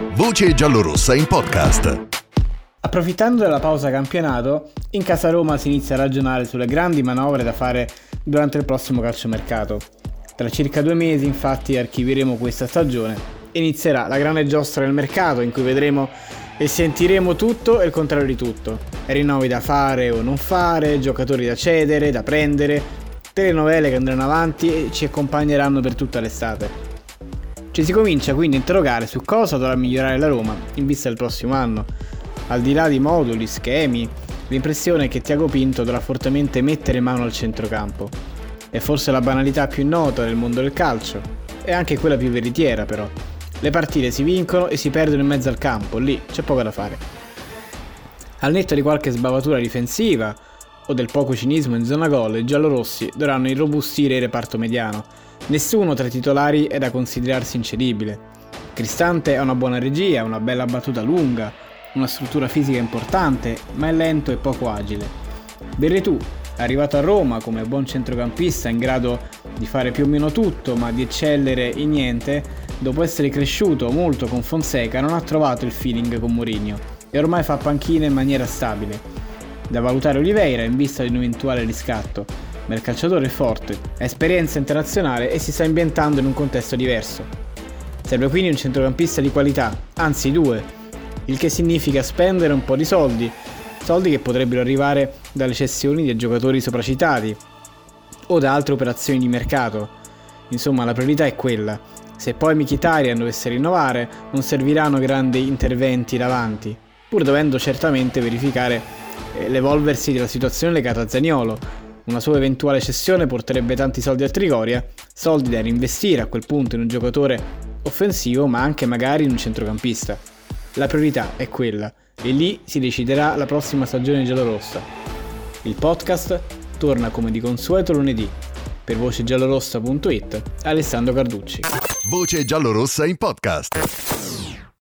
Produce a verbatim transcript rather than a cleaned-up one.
Voce giallorossa in podcast. Approfittando della pausa campionato, in casa Roma si inizia a ragionare sulle grandi manovre da fare durante il prossimo calciomercato. Tra circa due mesi, infatti, archivieremo questa stagione e inizierà la grande giostra del mercato in cui vedremo e sentiremo tutto e il contrario di tutto. Rinnovi da fare o non fare, giocatori da cedere, da prendere, telenovele che andranno avanti e ci accompagneranno per tutta l'estate. Ci si comincia quindi a interrogare su cosa dovrà migliorare la Roma in vista del prossimo anno. Al di là di moduli, schemi, l'impressione è che Tiago Pinto dovrà fortemente mettere mano al centrocampo. È forse la banalità più nota nel mondo del calcio, e anche quella più veritiera però. Le partite si vincono e si perdono in mezzo al campo, lì c'è poco da fare. Al netto di qualche sbavatura difensiva o del poco cinismo in zona gol, i giallorossi dovranno irrobustire il reparto mediano. Nessuno tra i titolari è da considerarsi incedibile. Cristante ha una buona regia, una bella battuta lunga, una struttura fisica importante, ma è lento e poco agile. Veretù, arrivato a Roma come buon centrocampista in grado di fare più o meno tutto, ma di eccellere in niente, dopo essere cresciuto molto con Fonseca non ha trovato il feeling con Mourinho e ormai fa panchina in maniera stabile. Da valutare Oliveira in vista di un eventuale riscatto, ma il calciatore è forte, ha esperienza internazionale e si sta ambientando in un contesto diverso. Serve quindi un centrocampista di qualità, anzi due, il che significa spendere un po' di soldi, soldi che potrebbero arrivare dalle cessioni dei giocatori sopracitati o da altre operazioni di mercato. Insomma, la priorità è quella. Se poi Mkhitaryan dovesse rinnovare, non serviranno grandi interventi davanti, pur dovendo certamente verificare eh, l'evolversi della situazione legata a Zaniolo. Una sua eventuale cessione porterebbe tanti soldi a Trigoria, soldi da reinvestire a quel punto in un giocatore offensivo, ma anche magari in un centrocampista. La priorità è quella, e lì si deciderà la prossima stagione giallorossa. Il podcast torna come di consueto lunedì. Per voce giallorossa punto it, Alessandro Carducci. Voce giallorossa in podcast.